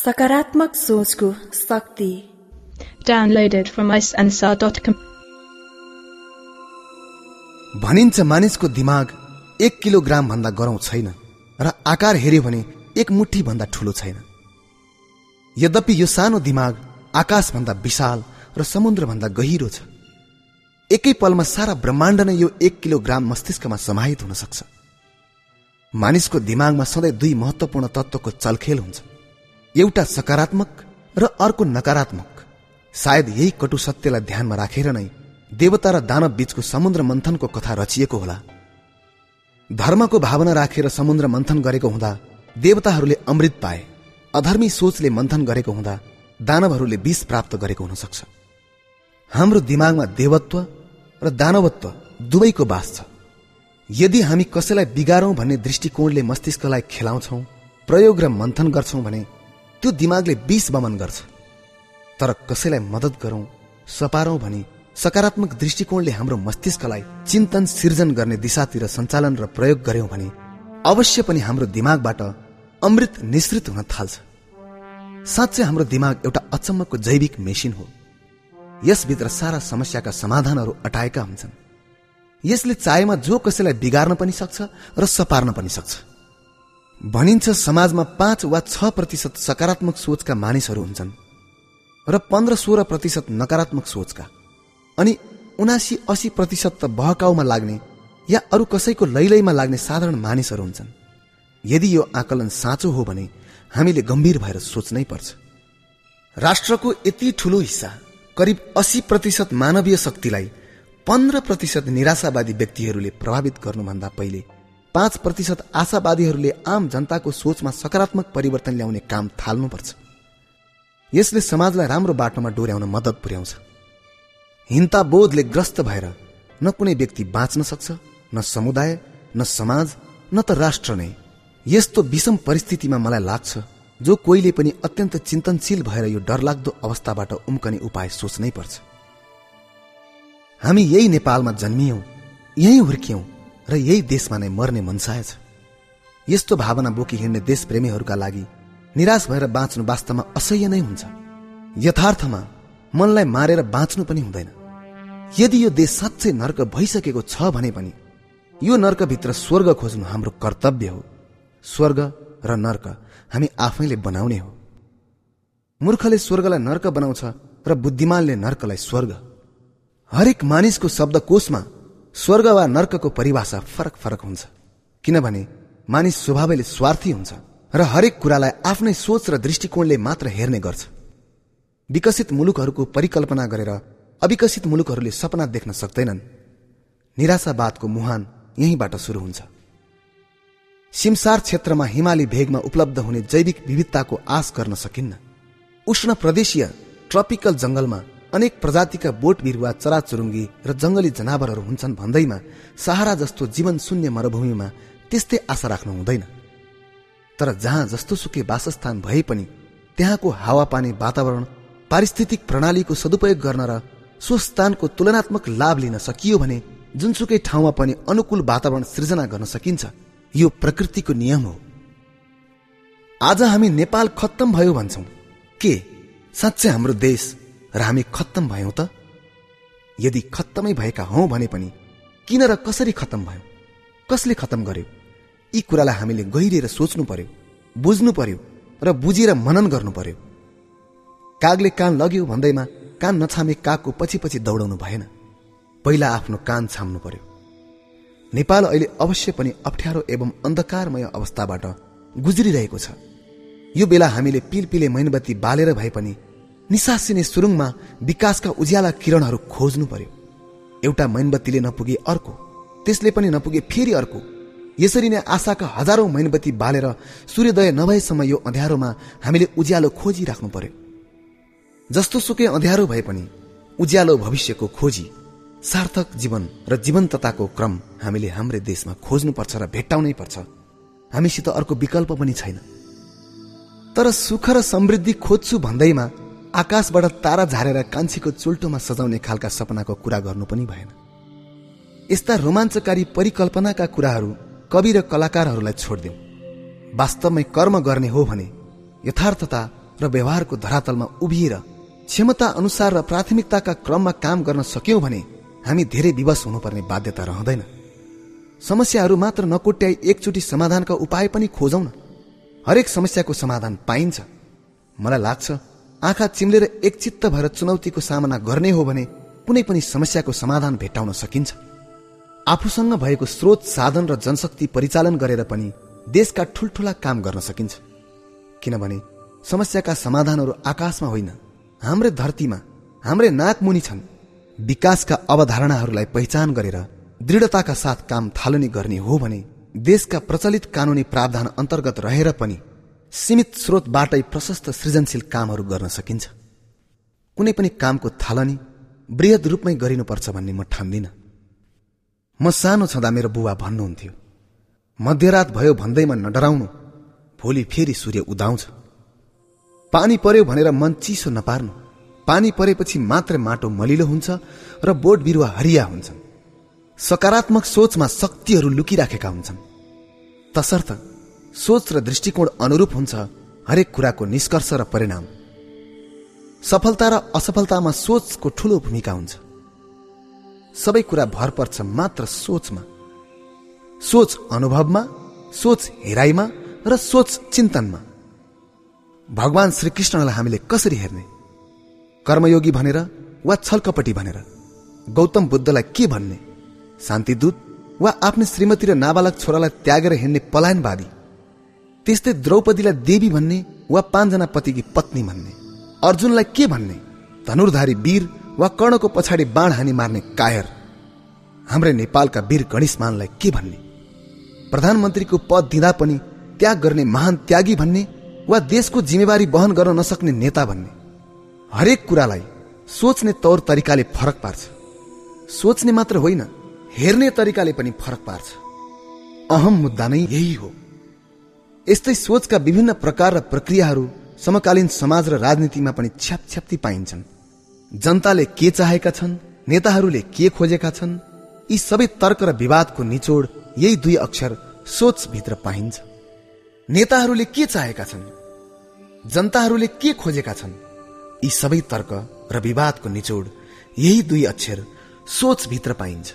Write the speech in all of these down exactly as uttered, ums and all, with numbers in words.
सकारात्मक सोचको शक्ति। Downloaded from ice ansar dot com. भनिन्छ मानिसको दिमाग एक किलोग्राम भन्दा गरौं छैन र आकार हेर्यो भने एक मुट्ठी भन्दा ठूलो छैन। यद्यपि यो सानो दिमाग आकाश भन्दा विशाल र समुद्र भन्दा गहिरो छ। एकै पलमा सारा ब्रह्माण्ड नै यो एक किलोग्राम मस्तिष्कमा समाहित हुन सक्छ। मानिसको दिमागमा सधैँ दुई महत्वपूर्ण तत्वको चलखेल हुन्छ, एउटा सकारात्मक र अर्को नकारात्मक। सायद यही कटु सत्यलाई ध्यानमा राखेर नै देवता र दानव बीचको समुद्र मन्थनको कथा रचिएको होला। धर्मको भावना राखेर समुद्र मन्थन गरेको हुँदा देवताहरूले अमृत पाए, अधर्मी सोचले मन्थन गरेको हुँदा दानवहरूले विष प्राप्त गरेको हुन सक्छ। हाम्रो दिमागमा देवत्व र दानवत्व दुवैको बास छ। यदि हामी कसैलाई बिगारौं भन्ने दृष्टिकोणले मस्तिष्कलाई खेलाउँछौं, प्रयोग र मन्थन गर्छौं भने त्यो दिमागले विष बमन गर्छ। तर कसैलाई मद्दत गरौं, सपारौं भनी सकारात्मक दृष्टिकोणले हाम्रो मस्तिष्कलाई चिन्तन सिर्जन गर्ने दिशातिर सञ्चालन र प्रयोग गर्यौं भने अवश्य पनि हाम्रो दिमागबाट अमृत निश्रित हुन थाल्छ। साँच्चै हाम्रो दिमाग एउटा अचम्मको जैविक मेसिन हो। यसभित्र सारा समस्याका समाधानहरू अटाएका हुन्छन्। यसले चाहेमा जो कसैलाई बिगार्न पनि सक्छ र सपार्न पनि सक्छ। भनिन्छ समाजमा पाँच वा छ प्रतिशत सकारात्मक सोचका मानिसहरू हुन्छन् र पन्ध्र सोह्र प्रतिशत नकारात्मक सोचका, अनि उनासी अस्सी प्रतिशत त बहकाउमा लाग्ने या अरू कसैको लैलैमा लाग्ने साधारण मानिसहरू हुन्छन्। यदि यो आकलन साँचो हो भने हामीले गम्भीर भएर सोच्नै पर्छ। राष्ट्रको यति ठूलो हिस्सा करिब अस्सी प्रतिशत मानवीय शक्तिलाई पन्ध्र प्रतिशत निराशावादी व्यक्तिहरूले प्रभावित गर्नुभन्दा पहिले पाँच प्रतिशत आशावादीहरूले आम जनताको सोचमा सकारात्मक परिवर्तन ल्याउने काम थाल्नुपर्छ। यसले समाजलाई राम्रो बाटोमा डोर्याउन मद्दत पुर्याउँछ। हिंताबोधले ग्रस्त भएर न कुनै व्यक्ति बाँच्न सक्छ, न समुदाय, न समाज, न त राष्ट्र नै। यस्तो विषम परिस्थितिमा मलाई लाग्छ जो कोहीले पनि अत्यन्त चिन्तनशील भएर यो डरलाग्दो अवस्थाबाट उम्कने उपाय सोच्नै पर्छ। हामी यही नेपालमा जन्मियौं, यही हुर्कियौं र यही देशमा नै मर्ने मनसाय छ। यस्तो भावना बोकी हिँड्ने देशप्रेमीहरूका लागि निराश भएर बाँच्नु वास्तवमा असह्य नै हुन्छ। यथार्थमा मनलाई मारेर बाँच्नु पनि हुँदैन। यदि यो देश साँच्चै नर्क भइसकेको छ भने पनि यो नर्कभित्र स्वर्ग खोज्नु हाम्रो कर्तव्य हो। स्वर्ग र नर्क हामी आफैले बनाउने हो। मूर्खले स्वर्गलाई नर्क बनाउँछ र बुद्धिमानले नर्कलाई स्वर्ग। हरेक मानिसको शब्दकोशमा स्वर्ग वा नर्कको परिभाषा फरक फरक हुन्छ, किनभने मानिस स्वभावैले स्वार्थी हुन्छ र हरेक कुरालाई आफ्नै सोच र दृष्टिकोणले मात्र हेर्ने गर्छ। विकसित मुलुकहरूको परिकल्पना गरेर अविकसित मुलुकहरूले सपना देख्न सक्दैनन्। निराशावादको मुहान यहीँबाट सुरु हुन्छ। सिमसार क्षेत्रमा हिमाली भेगमा उपलब्ध हुने जैविक विविधताको आश गर्न सकिन्न। उष्ण प्रदेशीय ट्रपिकल जंगलमा अनेक प्रजातिका बोट बिरुवा, चराचुरुङ्गी र जंगली जनावरहरू हुन्छन् भन्दैमा सहारा जस्तो जीवन शून्य मरुभूमिमा त्यस्तै आशा राख्नु हुँदैन। तर जहाँ जस्तो सुकै वासस्थान भए पनि त्यहाँको हावापानी, वातावरण, पारिस्थितिक प्रणालीको सदुपयोग गर्न र सो स्थानको तुलनात्मक लाभ लिन सकियो भने जुनसुकै ठाउँमा पनि अनुकूल वातावरण सृजना गर्न सकिन्छ। यो प्रकृतिको नियम हो। आज हामी नेपाल खत्तम भयो भन्छौं। के साँच्चै हाम्रो देश र हामी खत्तम भयौं त? यदि खत्तमै भएका हौं भने पनि किन र कसरी खत्तम भयौं, कसले खत्तम गर्यो? यी कुरालाई हामीले गहिरिएर सोच्नु पर्यो, बुझ्नु पर्यो र बुझेर मनन गर्नु पर्यो। कागले कान लग्यो भन्दैमा कान नछामे कागको पछि पछि दौडाउनु भएन। पहिला आफ्नो कान छाम्नु पर्यो। नेपाल अहिले अवश्य पनि अप्ठ्यारो एवं अन्धकारमय अवस्थाबाट गुज्रिरहेको छ। यो बेला हामीले पिलपिले मैनबत्ती बालेर भए पनि निसासिने सुरुङमा विकासका उज्याला किरणहरू खोज्नु पर्यो। एउटा मैनबत्तीले नपुगे अर्को, त्यसले पनि नपुगे फेरि अर्को। यसरी नै आशाका हजारौं मैनबत्ती बालेर सूर्योदय नभएसम्म यो अँध्यारोमा हामीले उज्यालो खोजिराख्नु पर्यो। जस्तो सुकै अँध्यारो भए पनि उज्यालो भविष्यको खोजी, सार्थक जीवन र जीवन्तताको क्रम हामीले हाम्रै देशमा खोज्नुपर्छ र भेट्टाउनै पर्छ। हामीसित अर्को विकल्प पनि छैन। तर सुख र समृद्धि खोज्छु भन्दैमा आकाशबाट तारा झारेर कान्छीको चुल्टोमा सजाउने खालका सपनाको कुरा गर्नु पनि भएन। यस्ता रोमाञ्चकारी परिकल्पनाका कुराहरू कवि र कलाकारहरूलाई छोड्दिउँ। वास्तवमै कर्म गर्ने हो भने यथार्थता र व्यवहारको धरातलमा उभिएर क्षमता अनुसार र प्राथमिकताका क्रममा काम गर्न सक्यौं भने हामी धेरै विवश हुनुपर्ने बाध्यता रहँदैन। समस्याहरू मात्र नकोट्याई एकचोटि समाधानका उपाय पनि खोजौं न। हरेक समस्याको समाधान पाइन्छ। मलाई लाग्छ आँखा चिम्लेर एकचित्त भएर चुनौतीको सामना गर्ने हो भने कुनै पनि समस्याको समाधान भेट्टाउन सकिन्छ। आफूसँग भएको स्रोत साधन र जनशक्ति परिचालन गरेर पनि देशका ठूल्ठूला काम गर्न सकिन्छ। किनभने समस्याका समाधानहरू आकाशमा होइन, हाम्रै धरतीमा, हाम्रै नाकमुनि छन्। विकासका अवधारणाहरूलाई पहिचान गरेर दृढताका साथ काम थालनी गर्ने हो भने देशका प्रचलित कानूनी प्रावधान अन्तर्गत रहेर पनि सीमित स्रोतबाटै प्रशस्त सृजनशील कामहरू गर्न सकिन्छ। कुनै पनि कामको थालनी वृहत रूपमै गरिनुपर्छ भन्ने म ठान्दिन। म सानो छँदा मेरो बुवा भन्नुहुन्थ्यो, मध्यरात भयो भन्दैमा नडराउनु, भोलि फेरि सूर्य उदाउँछ। पानी पर्यो भनेर मन चिसो नपार्नु, पानी परेपछि मात्रै माटो मलिलो हुन्छ र बोट बिरुवा हरिया हुन्छन्। सकारात्मक सोचमा शक्तिहरू लुकिराखेका हुन्छन्। तसर्थ सोच र दृष्टिकोण अनुरूप हुन्छ हरेक कुराको निष्कर्ष र परिणाम। सफलता र असफलतामा सोचको ठूलो भूमिका हुन्छ। सबै कुरा भर पर्छ मात्र सोचमा। सोच अनुभवमा, सोच हेराइमा र सोच चिन्तनमा। भगवान श्रीकृष्णलाई हामीले कसरी हेर्ने? कर्मयोगी भनेर वा छलकपटी भनेर? गौतम बुद्धलाई के भन्ने? शान्तिदूत वा आफ्नो श्रीमती र नाबालक छोरालाई त्यागेर हिँड्ने पलायनवादी? त्यस्तै द्रौपदीलाई देवी भन्ने वा पाँचजना पतिकी पत्नी भन्ने? अर्जुनलाई के भन्ने? धनुर्धारी वीर वा कर्णको पछाडि बाण हानी मार्ने कायर? हाम्रै नेपालका वीर गणेशमानलाई के भन्ने? प्रधानमन्त्रीको पद दिँदा पनि त्याग गर्ने महान त्यागी भन्ने वा देशको जिम्मेवारी वहन गर्न नसक्ने नेता भन्ने? हरेक कुरालाई सोच्ने तौर तरिकाले फरक पार्छ। सोच्ने मात्र होइन, हेर्ने तरिकाले पनि फरक पार्छ। अहम मुद्दा नै यही हो। यस्तै सोचका विभिन्न प्रकार र प्रक्रियाहरू समकालीन समाज र राजनीतिमा पनि छ्यापछ्याप्ती पाइन्छन्। जनताले के चाहेका छन्, नेताहरूले के खोजेका छन्, यी सबै तर्क र विवादको निचोड यही दुई अक्षर सोचभित्र पाइन्छ। नेताहरूले के चाहेका छन्, जनताहरूले के खोजेका छन्, यी सबै तर्क र विवादको निचोड यही दुई अक्षर सोचभित्र पाइन्छ।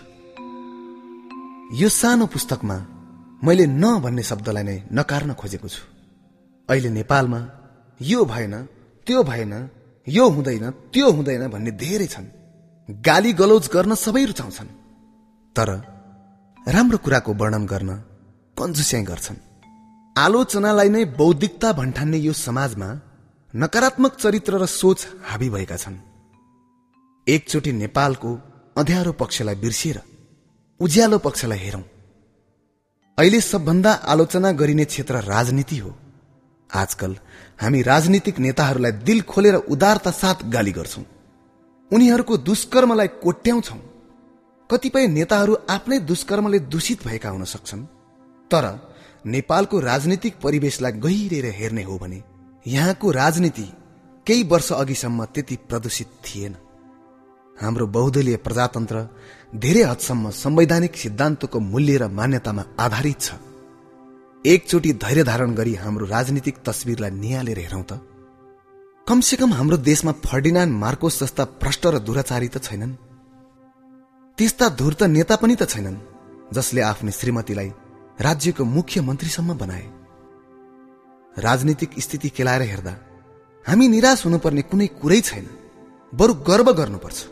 यो सानो पुस्तकमा मैले न भन्ने शब्दलाई नै नकार्न खोजेको छु। अहिले नेपालमा यो भएन, त्यो भएन, यो हुँदैन, त्यो हुँदैन भन्ने धेरै छन्। गाली गलौज गर्न सबै रुचाउँछन्, तर राम्रो कुराको वर्णन गर्न कन्जुस्याइ गर्छन्। आलोचनालाई नै बौद्धिकता भन्ठान्ने यो समाजमा नकारात्मक चरित्र र सोच हावी भएका छन्। एकचोटि नेपालको अँध्यारो पक्षलाई बिर्सिएर उज्यालो पक्षलाई हेरौं। अहिले सबभन्दा आलोचना गरिने क्षेत्र राजनीति हो। आजकल हामी राजनीतिक नेताहरूलाई दिल खोलेर उदारता साथ गाली गर्छौं। उनीहरूको दुष्कर्मलाई कोट्याउँछौं। कतिपय नेताहरू आफ्नै दुष्कर्मले दूषित भएका हुन सक्छन्, तर नेपालको राजनीतिक परिवेशलाई गहिरेर हेर्ने हो भने यहाँको राजनीति केही वर्ष अघिसम्म त्यति प्रदूषित थिएन। हाम्रो बहुदलीय प्रजातन्त्र धेरै हदसम्म संवैधानिक सिद्धान्तको मूल्य र मान्यतामा आधारित छ। एकचोटि धैर्य धारण गरी हाम्रो राजनीतिक तस्विरलाई निहालेर हेरौं त। कमसेकम हाम्रो देशमा फर्डिनान्ड मार्कोस जस्ता भ्रष्ट र दुराचारी त छैनन्। त्यस्ता धूर्त नेता पनि त छैनन् जसले आफ्नो श्रीमतीलाई राज्यको मुख्यमन्त्रीसम्म बनाए। राजनीतिक स्थिति केलाएर हेर्दा हामी निराश हुनुपर्ने कुनै कुरै छैन, बरु गर्व गर्नुपर्छ।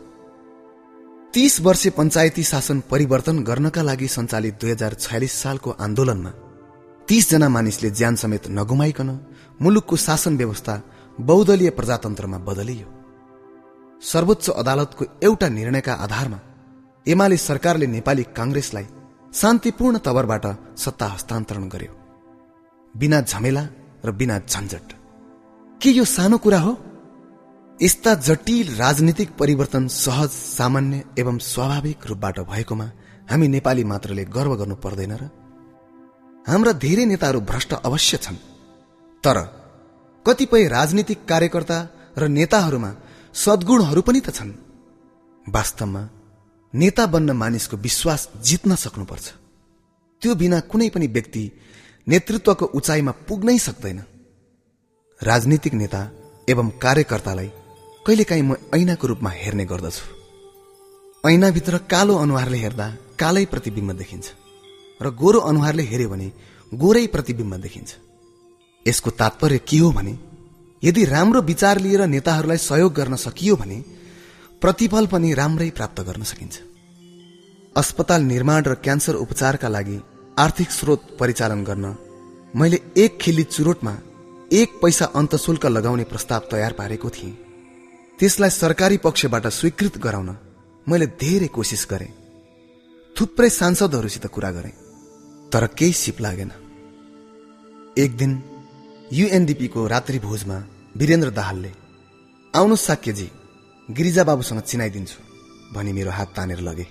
तीस वर्षे पञ्चायती शासन परिवर्तन गर्नका लागि सञ्चालित दुई हजार छयालिस सालको आन्दोलनमा तीस जना मानिसले ज्यान समेत नगुमाइकन मुलुकको शासन व्यवस्था बहुदलीय प्रजातन्त्रमा बदलियो। सर्वोच्च अदालतको एउटा निर्णयका आधारमा एमाले सरकारले नेपाली कांग्रेसलाई शान्तिपूर्ण तवरबाट सत्ता हस्तान्तरण गर्यो, बिना झमेला र बिना झन्झट। के यो सानो कुरा हो? यस्ता जटिल राजनीतिक परिवर्तन सहज, सामान्य एवं स्वाभाविक रूपबाट भएकोमा हामी नेपाली मात्रले गर्व गर्नु पर्दैन र? हाम्रा धेरै नेताहरू भ्रष्ट अवश्य छन्, तर कतिपय राजनीतिक कार्यकर्ता र नेताहरूमा सद्गुणहरू पनि त छन्। वास्तवमा नेता बन्न मानिसको विश्वास जित्न सक्नुपर्छ। त्यो बिना कुनै पनि व्यक्ति नेतृत्वको उचाइमा पुग्नै सक्दैन। राजनीतिक नेता एवं कार्यकर्तालाई कहिलेकाहीँ म ऐनाको रूपमा हेर्ने गर्दछु। ऐनाभित्र कालो अनुहारले हेर्दा कालै प्रतिबिम्ब देखिन्छ र गोरो अनुहारले हेर्यो भने गोरै प्रतिबिम्ब देखिन्छ। यसको तात्पर्य के हो भने यदि राम्रो विचार लिएर नेताहरूलाई सहयोग गर्न सकियो भने प्रतिफल पनि राम्रै प्राप्त गर्न सकिन्छ। अस्पताल निर्माण र क्यान्सर उपचारका लागि आर्थिक स्रोत परिचालन गर्न मैले एक खिल्ली चुरोटमा एक पैसा अन्तशुल्क लगाउने प्रस्ताव तयार पारेको थिएँ। त्यसलाई सरकारी पक्षबाट स्वीकृत गराउन मैले धेरै कोसिस गरेँ। थुप्रै सांसदहरूसित कुरा गरेँ, तर केही सिप लागेन। एक दिन यूएनडीपी को रात्रि भोजमा वीरेन्द्र दाहालले आउनुहोस् साक्यजी, गिरिजा बाबुसँग चिनाइदिन्छु भनी मेरो हात तानेर लगे।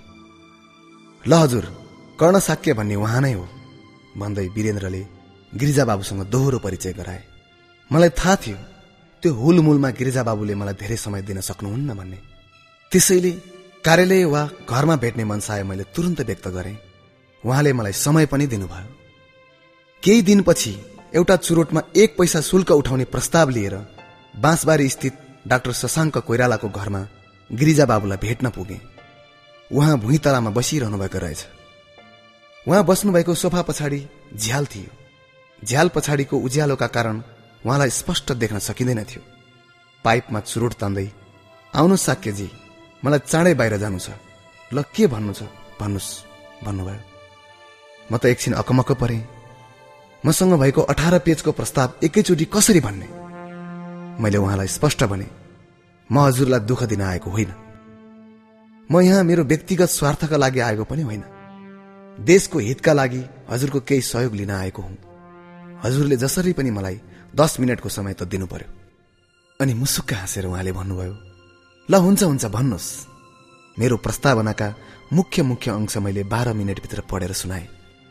ल हजुर, कर्ण साक्य भन्ने उहाँ नै हो भन्दै वीरेन्द्रले गिरिजा बाबुसँग दोहोरो परिचय गराए। मलाई थाहा थियो त्यो हुलमुलमा गिरिजा बाबुले मलाई धेरै समय दिन सक्नुहुन्न भन्ने, त्यसैले कार्यालय वा घरमा भेट्ने मनसाय मैले तुरन्त व्यक्त गरेँ। उहाँले मलाई समय पनि दिनुभयो। केही दिनपछि एउटा चुरोटमा एक पैसा शुल्क उठाउने प्रस्ताव लिएर बाँसबारी स्थित डाक्टर शशाङ्क कोइरालाको घरमा गिरिजा बाबुलाई भेट्न पुगे। उहाँ भुइँतलामा बसिरहनु भएको रहेछ। उहाँ बस्नुभएको सोफा पछाडि झ्याल थियो। झ्याल पछाडिको उज्यालोका कारण उहाँलाई स्पष्ट देख्न सकिँदैन थियो। पाइपमा चुरोट तान्दै आउनुहोस् साक्यजी, मलाई चाँडै बाहिर जानु छ, ल के भन्नु छ भन्नुहोस् भन्नुभयो। म त एकछिन अकमक्क परेँ। मसँग भएको अठार पेजको प्रस्ताव एकैचोटि कसरी भन्ने? मैले उहाँलाई स्पष्ट भने, म हजुरलाई दुःख दिन आएको होइन। म यहाँ मेरो व्यक्तिगत स्वार्थका लागि आएको पनि होइन। देशको हितका लागि हजुरको केही सहयोग लिन आएको हुँ। हजुरले जसरी पनि मलाई दस मिनटको समय त दिनु पर्यो। अनि मुसुक्क हाँसेर उहाँले भन्नुभयो, ल हुन्छ हुन्छ भन्नुहोस्। मेरो प्रस्तावनाका मुख्य मुख्य अंश मैले बाह्र मिनटभित्र पढेर सुनाए।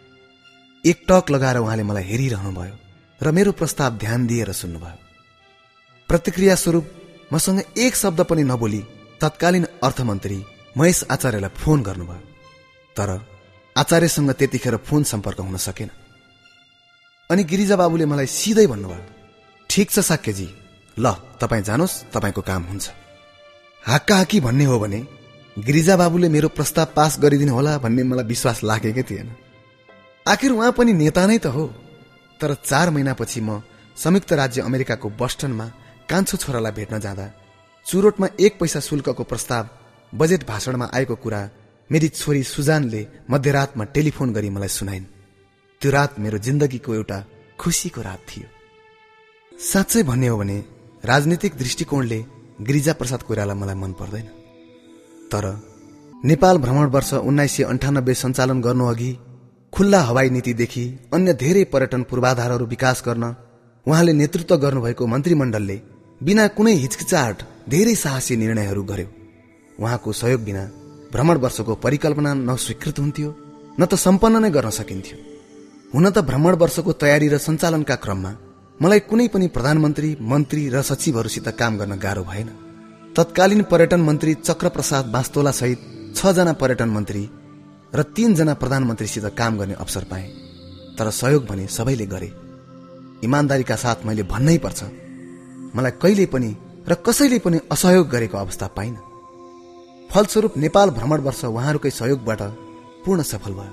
एक टक लगाएर उहाँले मलाई हेरिरहनु भयो र मेरो प्रस्ताव ध्यान दिएर सुन्नुभयो। प्रतिक्रिया स्वरूप मसँग एक शब्द पनि नबोली तत्कालीन अर्थमन्त्री महेश आचार्यलाई फोन गर्नुभयो। तर आचार्यसँग त्यतिखेर फोन सम्पर्क हुन सकेन। अनि गिरिजा बाबुले मलाई सिधै भन्नुभयो, ठिक छ साक्यजी, ल तपाईँ जानुहोस्, तपाईँको काम हुन्छ। हाक्का हाकी भन्ने हो भने गिरिजा बाबुले मेरो प्रस्ताव पास गरिदिनु होला भन्ने मलाई विश्वास लागेकै थिएन। आखिर उहाँ पनि नेता नै त हो। तर चार महिनापछि म संयुक्त राज्य अमेरिकाको बस्टनमा कान्छो छोरालाई भेट्न जाँदा चुरोटमा एक पैसा शुल्कको प्रस्ताव बजेट भाषणमा आएको कुरा मेरी छोरी सुजानले मध्यरातमा टेलिफोन गरी मलाई सुनाइन्। त्यो रात मेरो जिन्दगीको एउटा खुसीको रात थियो। साँच्चै भन्ने हो भने राजनीतिक दृष्टिकोणले गिरिजा प्रसाद कोइराला मलाई मन पर्दैन। तर नेपाल भ्रमण वर्ष उन्नाइस सय अन्ठानब्बे सञ्चालन गर्नु अघि खुल्ला हवाई नीतिदेखि अन्य धेरै पर्यटन पूर्वाधारहरू विकास गर्न उहाँले नेतृत्व गर्नुभएको मन्त्रीमण्डलले बिना कुनै हिचकिचाहट धेरै साहसी निर्णयहरू गर्यो। उहाँको सहयोग बिना भ्रमण वर्षको परिकल्पना न स्वीकृत हुन्थ्यो न त सम्पन्न नै गर्न सकिन्थ्यो। हुन त भ्रमण वर्षको तयारी र सञ्चालनका क्रममा मलाई कुनै पनि प्रधानमन्त्री, मन्त्री र सचिवहरूसित काम गर्न गाह्रो भएन। तत्कालीन पर्यटन मन्त्री चक्रप्रसाद बास्तोला सहित छ जना पर्यटन मन्त्री र तीन जना प्रधानमन्त्रीसित काम गर्ने अवसर पाए। तर सहयोग भने सबैले गरे। इमानदारीका साथ मैले भन्नै पर्छ, मलाई कहिले पनि र कसैले पनि असहयोग गरेको अवस्था पाइन। फलस्वरूप नेपाल भ्रमण वर्ष उहाँहरूकै सहयोगबाट पूर्ण सफल भयो।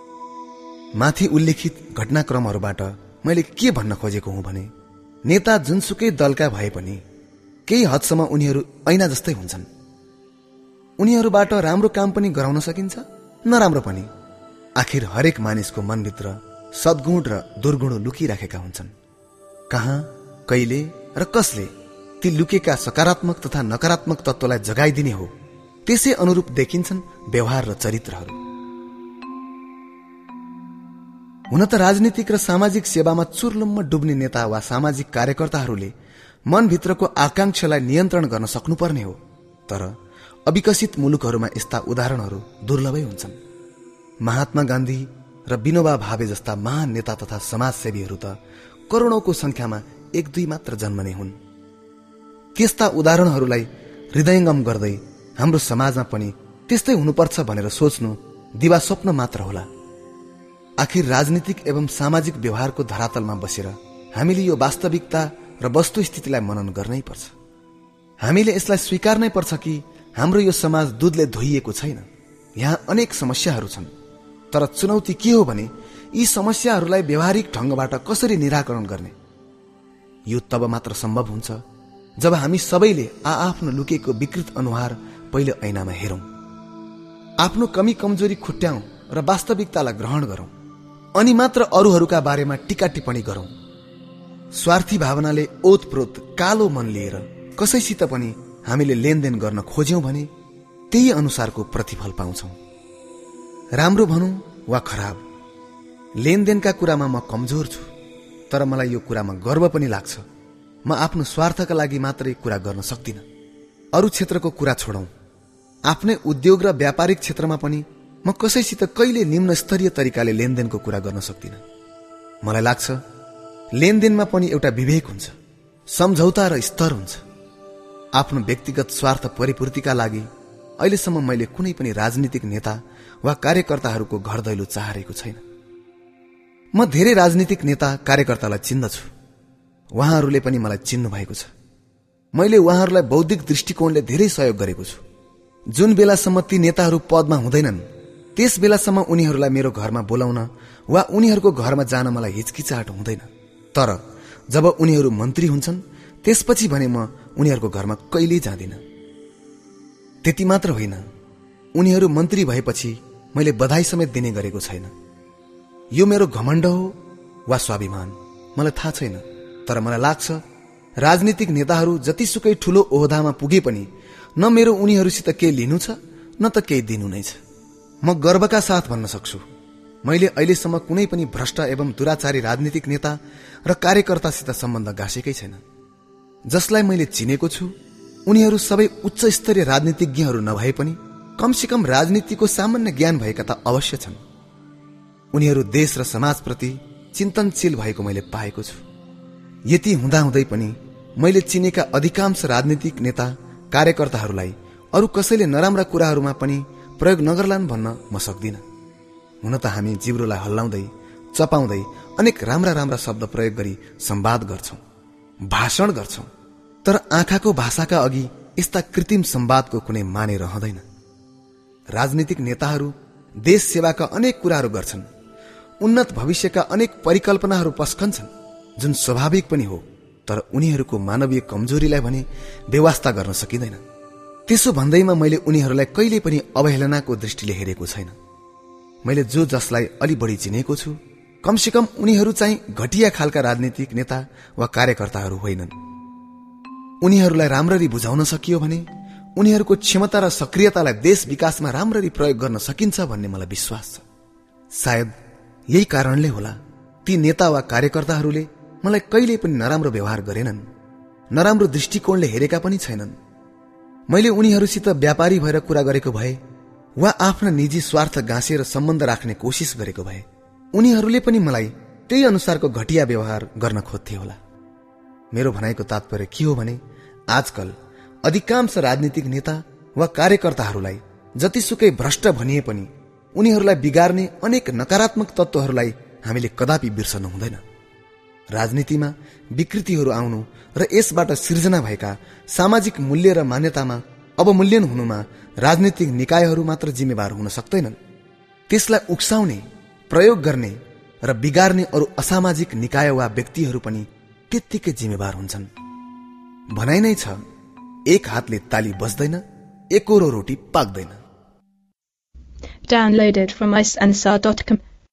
माथि उल्लेखित घटनाक्रमहरूबाट मैले के भन्न खोजेको हुँ भने नेता जुनसुकै दलका भए पनि केही हदसम्म उनीहरू ऐना जस्तै हुन्छन्। उनीहरूबाट राम्रो काम पनि गराउन सकिन्छ, नराम्रो पनि। आखिर हरेक मानिसको मनभित्र सद्गुण र दुर्गुण लुकिराखेका हुन्छन्। कहाँ, कहिले र कसले ती लुकेका सकारात्मक तथा नकारात्मक तत्त्वलाई जगाइदिने हो, त्यसै अनुरूप देखिन्छन् व्यवहार र चरित्रहरू। हुन त राजनीतिक र सामाजिक सेवामा चुर्लुम्म डुब्ने नेता वा सामाजिक कार्यकर्ताहरूले मनभित्रको आकांक्षालाई नियन्त्रण गर्न सक्नुपर्ने हो। तर अविकसित मुलुकहरूमा यस्ता उदाहरणहरू दुर्लभै हुन्छन्। महात्मा गान्धी र विनोबा भावे जस्ता महान नेता तथा समाजसेवीहरू त करोडौंको संख्यामा एक दुई मात्र जन्मने हुन्। त्यस्ता उदाहरणहरूलाई हृदयङ्गम गर्दै हाम्रो समाजमा पनि त्यस्तै हुनुपर्छ भनेर सोच्नु दिवा स्वप्न मात्र होला। आखिर राजनीतिक एवं सामाजिक व्यवहारको धरातलमा बसेर हामीले यो वास्तविकता र वस्तुस्थितिलाई मनन गर्नै पर्छ। हामीले यसलाई स्वीकार्नै पर्छ कि हाम्रो यो समाज दूधले धोइएको छैन। यहाँ अनेक समस्याहरू छन्, तर चुनौती के हो भने यी समस्याहरूलाई व्यवहारिक ढंगबाट कसरी निराकरण गर्ने। यो तब मात्र सम्भव हुन्छ जब हामी सबैले आआफ्नो लुकेको विकृत अनुहार पहिले ऐनामा हेरौं, आफ्नो कमी कमजोरी खुट्याउँ र वास्तविकतालाई ग्रहण गरौं, अनि मात्र अरूहरूका बारेमा टीका टिप्पणी गरौं। स्वार्थी भावनाले ओतप्रोत कालो मन लिएर कसैसित पनि हामीले लेनदेन गर्न खोज्यौं भने त्यही अनुसारको प्रतिफल पाउँछौं। राम्रो भनौं वा खराब, लेनदेनका कुरामा म कमजोर छु, तर मलाई यो कुरामा गर्व पनि लाग्छ। म आफ्नो स्वार्थका लागि मात्रै कुरा गर्न सक्दिन। अरू क्षेत्रको कुरा छोडौं, आफ्नै उद्योग र व्यापारिक क्षेत्रमा पनि म कसैसित कहिले निम्न स्तरीय तरिकाले लेनदेनको कुरा गर्न सक्दिन। मलाई लाग्छ लेनदेनमा पनि एउटा विवेक हुन्छ, सम्झौता र स्तर हुन्छ। आफ्नो व्यक्तिगत स्वार्थ परिपूर्तिका लागि अहिलेसम्म मैले कुनै पनि राजनीतिक नेता वा कार्यकर्ताहरूको घर दैलो चाहेको छैन। म धेरै राजनीतिक नेता कार्यकर्तालाई चिन्दछु, उहाँहरूले पनि मलाई चिन्नु भएको छ। मैले उहाँहरूलाई बौद्धिक दृष्टिकोणले धेरै सहयोग गरेको छु। जुन बेलासम्म ती नेताहरू पदमा हुँदैनन् त्यस बेलासम्म उनीहरूलाई मेरो घरमा बोलाउन वा उनीहरूको घरमा जान मलाई हिचकिचाहट हुँदैन। तर जब उनीहरू मन्त्री हुन्छन् त्यसपछि भने म उनीहरूको घरमा कहिल्यै जाँदिन। त्यति मात्र होइन, उनीहरू मन्त्री भएपछि मैले बधाई समेत दिने गरेको छैन। यो मेरो घमण्ड हो वा स्वाभिमान मलाई थाहा छैन, तर मलाई लाग्छ राजनीतिक नेताहरू जतिसुकै ठूलो ओहदामा पुगे पनि न मेरो उनीहरूसित केही लिनु छ न त केही दिनु नै छ। म गर्वका साथ भन्न सक्छु मैले अहिलेसम्म कुनै पनि भ्रष्ट एवं दुराचारी राजनीतिक नेता र कार्यकर्तासित सम्बन्ध गाँसेकै छैन। जसलाई मैले चिनेको छु उनीहरू सबै उच्च स्तरीय राजनीतिज्ञहरू नभए पनि कमसेकम राजनीतिको सामान्य ज्ञान भएका त अवश्य छन्। उनीहरू देश र समाजप्रति चिन्तनशील भएको मैले पाएको छु। यति हुँदाहुँदै पनि मैले चिनेका अधिकांश राजनीतिक नेता कार्यकर्ताहरूलाई अरू कसैले नराम्रा कुराहरूमा पनि प्रयोग नगर्लान् भन्न म सक्दिन। हुन त हामी जिब्रोलाई हल्लाउँदै चपाउँदै अनेक राम्रा राम्रा शब्द प्रयोग गरी संवाद गर्छौं, भाषण गर्छौं, तर आँखाको भाषाका अघि यस्ता कृत्रिम संवादको कुनै माने रहँदैन। राजनीतिक नेताहरू देश सेवाका अनेक कुराहरू गर्छन्, उन्नत भविष्यका अनेक परिकल्पनाहरू पस्कन्छन्, जुन स्वाभाविक पनि हो, तर उनीहरूको मानवीय कमजोरीलाई भने बेवास्ता गर्न सकिँदैन। त्यसो भन्दैमा मैले उनीहरूलाई कहिले पनि अवहेलनाको दृष्टिले हेरेको छैन। मैले जो जसलाई अलि बढी चिनेको छु कमसेकम उनीहरू चाहिँ घटिया खालका राजनीतिक नेता वा कार्यकर्ताहरू होइनन्। उनीहरूलाई राम्ररी बुझाउन सकियो भने उनीहरूको क्षमता र सक्रियतालाई देश विकासमा राम्ररी प्रयोग गर्न सकिन्छ भन्ने मलाई विश्वास छ। सायद यही कारणले होला ती नेता वा कार्यकर्ताहरूले मलाई कहिले पनि नराम्रो व्यवहार गरेनन्, नराम्रो दृष्टिकोणले हेरेका पनि छैनन्। मैले उनीहरूसित व्यापारी भएर कुरा गरेको भए वा आफ्ना निजी स्वार्थ गाँसेर सम्बन्ध राख्ने कोसिस गरेको भए उनीहरूले पनि मलाई त्यही अनुसारको घटिया व्यवहार गर्न खोज्थे होला। मेरो भनाइको तात्पर्य के हो भने आजकल अधिकांश राजनीतिक नेता वा कार्यकर्ताहरूलाई जतिसुकै भ्रष्ट भनिए पनि उनीहरूलाई बिगार्ने अनेक नकारात्मक तत्त्वहरूलाई हामीले कदापि बिर्सनु हुँदैन। राजनीतिमा विकृतिहरू आउनु र यसबाट सिर्जना भएका सामाजिक मूल्य र मान्यतामा अवमूल्यन हुनुमा राजनीतिक निकायहरू मात्र जिम्मेवार हुन सक्दैनन्। त्यसलाई उक्साउने, प्रयोग गर्ने र बिगार्ने अरू असामाजिक निकाय वा व्यक्तिहरू पनि त्यत्तिकै जिम्मेवार हुन्छन्। भनाइ नै छ, एक हातले ताली बज्दैन, एकोरो रोटी पाक्दैन। Downloaded from ice and sar dot com